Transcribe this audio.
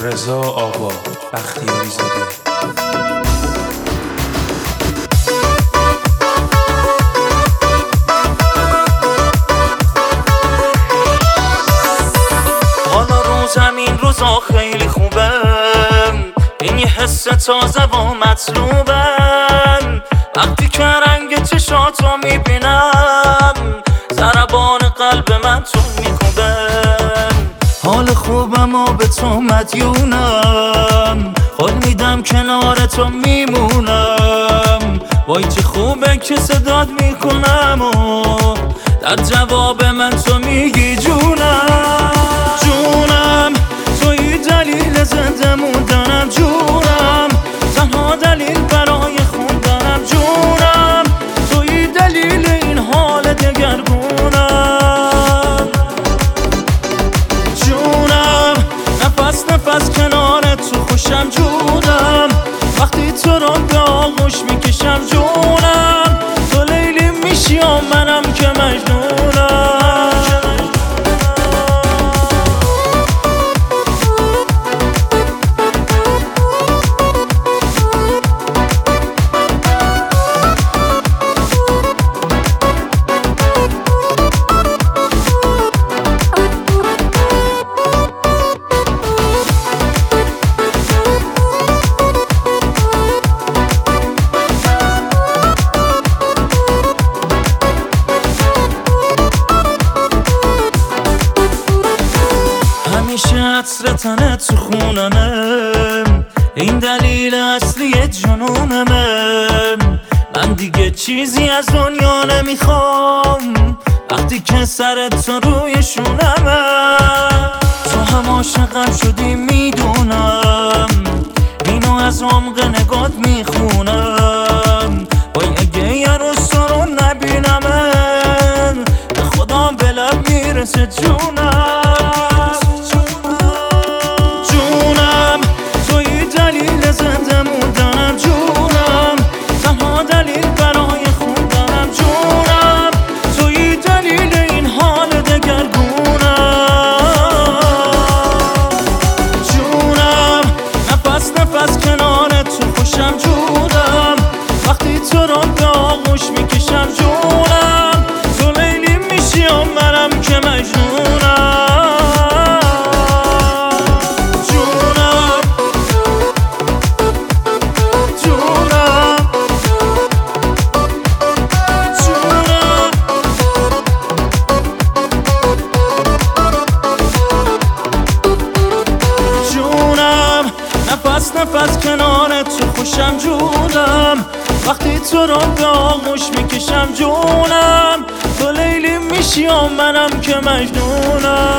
رضا آقا بختیاری زاده. حالا رو زمین روزا خیلی خوبه، این یه حس تازه و مطلوبه. وقتی که رنگ چشاتو میبینم، ضربان قلب من تو میکوبه. حال خوبم و به تو مدیونم، خود میدم کنار تو میمونم. وای چه خوبه که صدات میکنم و در جواب من تو میگی جونم. جونم توی دلیل زنده موندنم، جونم تنها دلیل برای خوندنم، جونم توی دلیل این حال دگرگونم. جونم نفس نفس کنار تو خوشم، جونم وقتی تو رو به آغوش میکشم، جونم تو لیلی میشی و منم که مجنونم. همیشه عطر تنت تو خونمه، این دلیل اصلی جنونمه. من دیگه چیزی از دنیا نمیخوام وقتی که سرت تو روی شونمه. تو هم عاشقم شدی میدونم، اینو از عمق نگات میخونم. وای اگه یه روز تو رو نبینم، به خودم به لب میرسه جونم. زنده موندنم، جونم تنها دلیل برای خوندنم، جونم توی دلیل این حال دگرگونم. جونم نفس نفس کنار تو خوشم، جونم وقتی تو رو به آغوش میکشم، جونم تو لیلی میشی و منم که مجنونم. نفس کنار تو خوشم، جونم وقتی تو رو به آغوش میکشم، جونم تو لیلی میشی و منم که مجنونم.